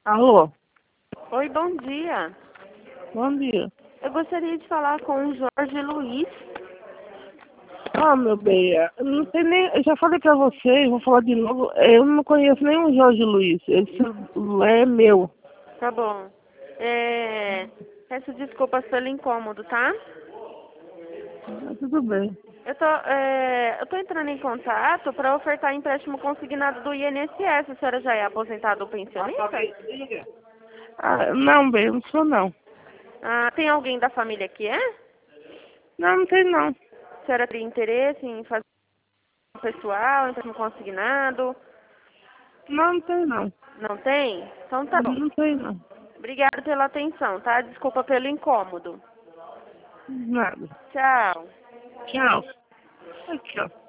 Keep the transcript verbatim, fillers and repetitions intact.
Alô? Oi, bom dia. Bom dia. Eu gostaria de falar com o Jorge Luiz. Ah, meu bem, eu não sei nem... Eu já falei pra você, vou falar de novo. Eu não conheço nem o Jorge Luiz. Esse é meu. Tá bom. É... Peço desculpas pelo incômodo, tá? Ah, tudo bem. Eu tô, é... eu tô entrando em contato para ofertar empréstimo consignado do I N S S. A senhora já é aposentada ou pensionista? Ah, não, bem, não sou não. Ah, tem alguém da família que é? Não, não tem não. A senhora tem interesse em fazer um pessoal, empréstimo consignado? Não, não tem não. Não tem? Então tá bom. Não tem não. Obrigada pela atenção, tá? Desculpa pelo incômodo. Nada. Tchau. Tchau. Aqui, ó.